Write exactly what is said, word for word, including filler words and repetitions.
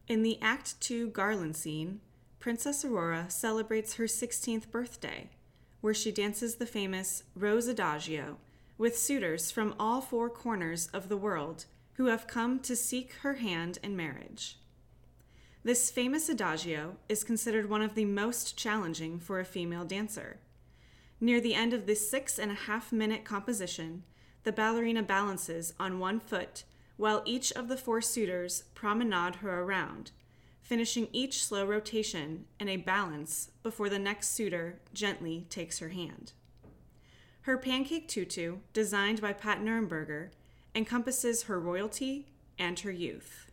In the Act two garland scene, Princess Aurora celebrates her sixteenth birthday, where she dances the famous Rose Adagio with suitors from all four corners of the world who have come to seek her hand in marriage. This famous adagio is considered one of the most challenging for a female dancer. Near the end of this six and a half minute composition, the ballerina balances on one foot while each of the four suitors promenade her around, finishing each slow rotation in a balance before the next suitor gently takes her hand. Her pancake tutu, designed by Pat Nurenberger, encompasses her royalty and her youth.